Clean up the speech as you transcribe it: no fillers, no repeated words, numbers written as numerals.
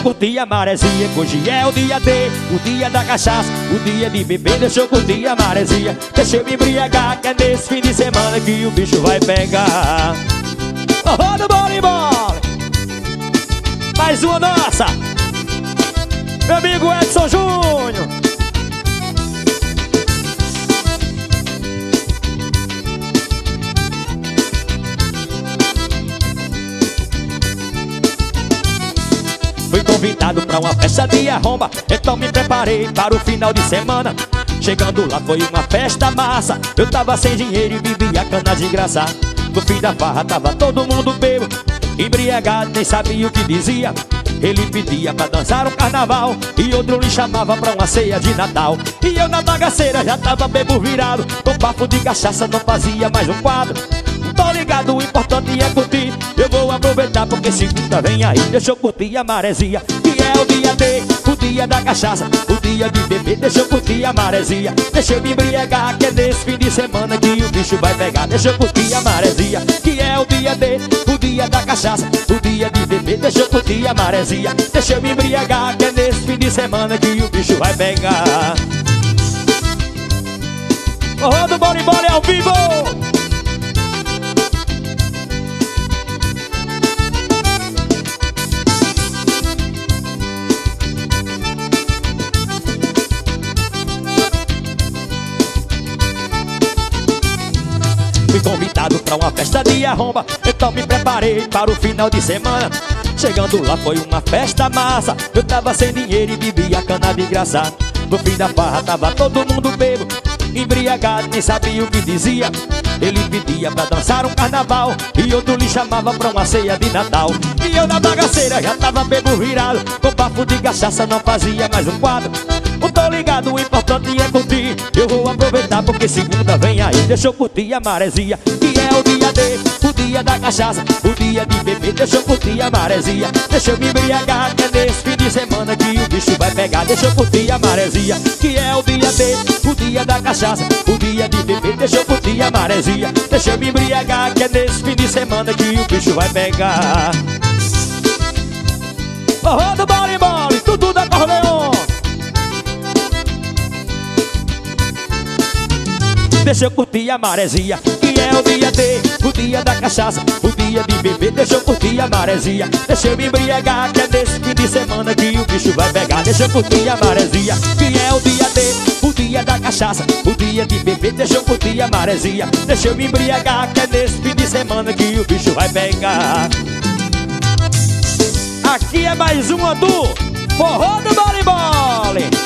curtir a maresia, que hoje é o dia D, o dia da cachaça, o dia de beber. Deixa eu curtir a maresia, deixa eu me embriagar, que é nesse fim de semana que o bicho vai pegar. Oh, do voleibol! Mais uma nossa! Meu amigo Edson Júnior! Fui convidado pra uma festa de arromba, então me preparei para o final de semana. Chegando lá foi uma festa massa, eu tava sem dinheiro e bebia cana de graça. No fim da farra tava todo mundo bêbado, embriagado, nem sabia o que dizia. Ele pedia pra dançar um carnaval e outro lhe chamava pra uma ceia de Natal. E eu na bagaceira já tava bebo virado, com papo de cachaça não fazia mais um quadro. Tô ligado, o importante é curtir, eu vou aproveitar porque segunda vem aí. Deixa eu curtir a maresia, que é o dia D, o dia da cachaça, o dia de beber. Deixa eu curtir a maresia, deixa eu me embriagar, que é nesse fim de semana que o bicho vai pegar. Deixa eu curtir a maresia, que é o dia D, o dia da cachaça, o dia de beber. Deixa eu curtir a maresia, deixa eu me embriagar, que é nesse fim de semana que o bicho vai pegar. Forró do Bolimbole ao vivo! Fui convidado pra uma festa de arromba, então me preparei para o final de semana. Chegando lá foi uma festa massa, eu tava sem dinheiro e bebia cana de graça. No fim da farra tava todo mundo bêbado, embriagado, nem sabia o que dizia. Ele pedia pra dançar um carnaval e outro lhe chamava pra uma ceia de Natal. E eu na bagaceira já tava bebo virado, com papo de cachaça não fazia mais um quadro. Tô ligado, o importante é curtir, eu vou aproveitar porque segunda vem aí. Deixa eu curtir a maresia, que é o dia D, o dia da cachaça, o dia de beber. Deixa eu curtir a maresia, deixa eu me embriagar, que é nesse fim de semana que o bicho vai pegar. Deixa eu curtir a maresia, que é o dia D, o dia da cachaça, o dia de beber. Deixa eu curtir a maresia, deixa eu me embriagar, que é nesse fim de semana que o bicho vai pegar. Forró do Bolimbole, tudo da Corleone. Deixa eu curtir a maresia, que é o dia D, o dia da cachaça, o dia de beber. Deixa eu curtir a maresia, deixa eu me embriagar, que é nesse fim de semana que o bicho vai pegar. Deixa eu curtir a maresia, que é o dia D, o dia da cachaça, o dia de beber. Deixa eu curtir a maresia, deixa eu me embriagar, que é nesse fim de semana que o bicho vai pegar. Aqui é mais uma do Forró do Bolimbole.